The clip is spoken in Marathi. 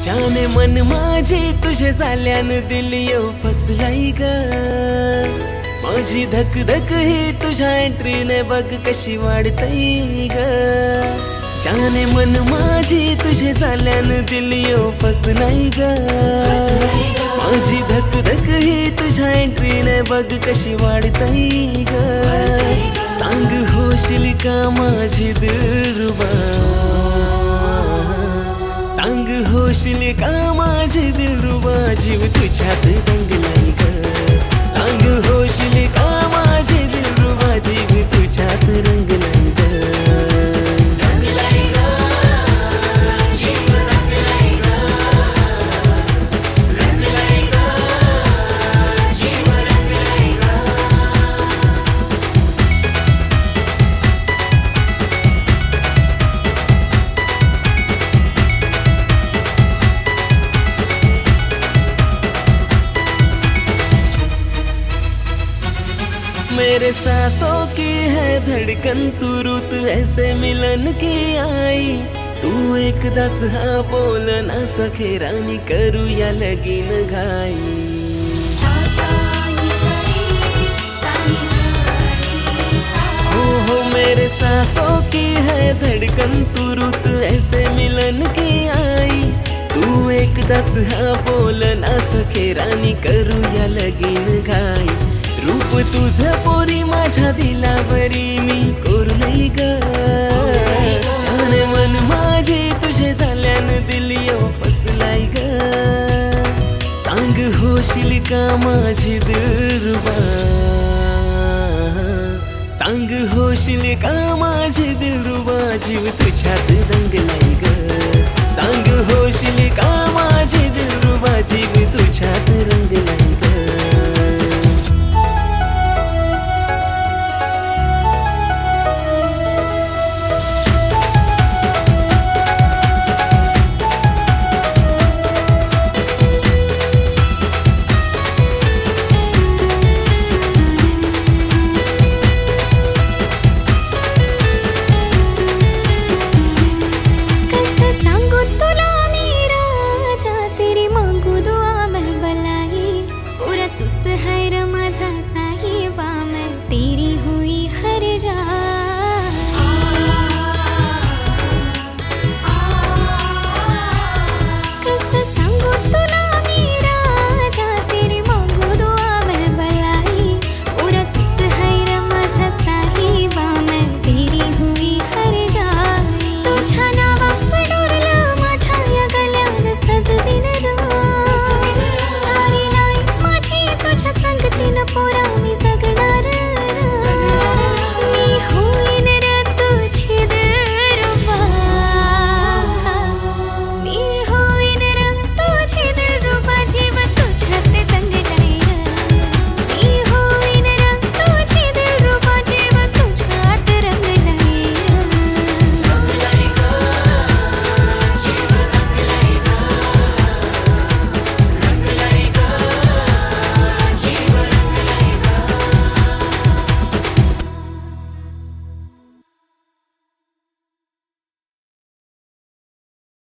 जाने मन माझे तुझे झाल्यानं दिल येऊ फसलाई ग. माझी धक धक ही तुझ्या एंट्रीने बघ कशी वाढतई ग. जाने मन माझी तुझे झाल्यानं दिल येऊ फसलाई ग. माझी धक धक ही तुझ्या एंट्रीने बघ कशी वाढतई ग. सांग होशील का माझी दिलरुबा, सांग होशील का माझी दिलरुबा, जीव तुझ्यात दंगलाई ग. सांग होशील का माझी दिलरुबा, जीव तुझ्यात रंगलाई ग. मेरे सांसों की है धड़कन तू रुत ऐसे मिलन की आई. तू एक दस हाँ बोल ना सके रानी, करू या लगीन घाई. हो मेरे सांसों की है धड़कन तू रुत ऐसे मिलन की आई. तू एक दस हाँ बोल ना सके रानी, करू या लगीन घाई. रूप तुझं पोरी माझ्या दिलावरी मी कोरलई ग. जाने मन माझे तुझे झाल्यानं दिल येऊ फसलाई ग. सांग होशील का माझी दिलरुबा, सांग होशील का माझी दिलरुबा, जीव तुझ्यात दंगलाई ग. सांग होशील का माझी दिलरुबा, जीव तुझ्यात रंगलाई.